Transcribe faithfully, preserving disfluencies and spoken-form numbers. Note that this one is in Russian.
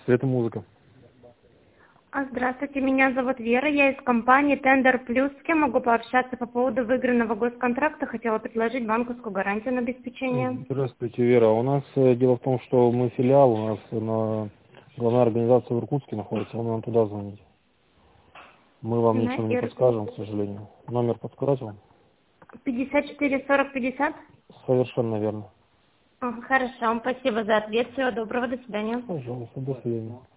Свет и музыка. А, Здравствуйте, меня зовут Вера, я из компании Tender Plus. С кем могу пообщаться по поводу выигранного госконтракта? Хотела предложить банковскую гарантию на обеспечение. Здравствуйте, Вера. У нас э, дело в том, что мы филиал, у нас на главная организация в Иркутске находится, вы нам туда звоните. Мы вам На ничем не Иркутск. подскажем, к сожалению. Номер подсказать вам? пятьдесят четыре сорок пятьдесят? Совершенно верно. Ага, хорошо, спасибо за ответ. Всего доброго, до свидания. Пожалуйста, до свидания.